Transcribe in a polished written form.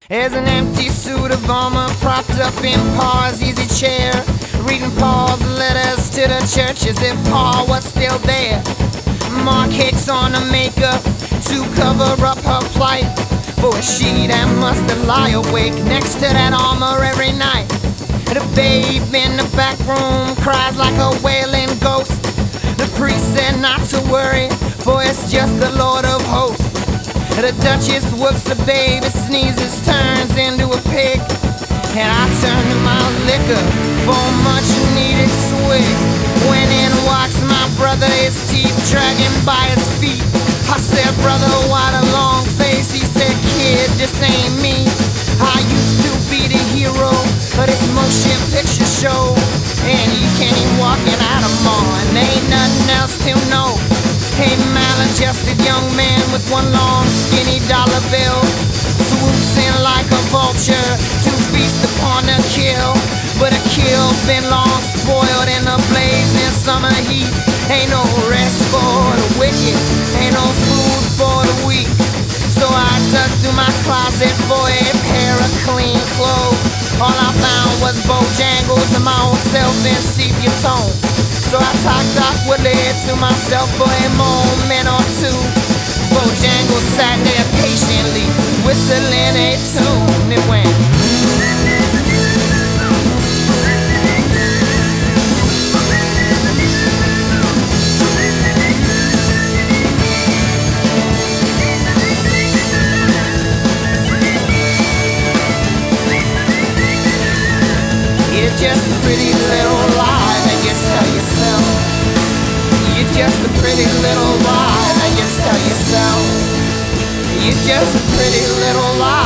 There's an empty suit of armor propped up in Pa's easy chair, reading Paul's letters to the church as if Paul was still there. Mark hicks on her makeup to cover up her plight, for she that must lie awake next to that armor every night. The babe in the back room cries like a wailing ghost. The priest said not to worry, for it's just the Lord of hosts. The Duchess whoops the baby, sneezes, turns into a pig, and I turn to my liquor for a much needed swig. When in walks my brother, his teeth dragging by his feet. I said, brother, why the long face? He said, kid, this ain't me. I used to be the hero of this motion picture show, and you can't even walk it out of more, and ain't nothing else to know. Hey, maladjusted young man with one long skinny dollar bill swoops in like a vulture to feast upon a kill. But a kill been long spoiled in the blazing summer heat. Ain't no rest for the wicked, ain't no food for the weak. So I dug through my closet for a pair of clean clothes. All I found was Bojangles and my own self in sepia tone. So I talked awkwardly to myself for a moment or two. Bojangles sat there patiently, whistling a tune. It went. You're just a pretty little lie that you tell yourself. You're just a pretty little lie that you tell yourself. You're just a pretty little lie.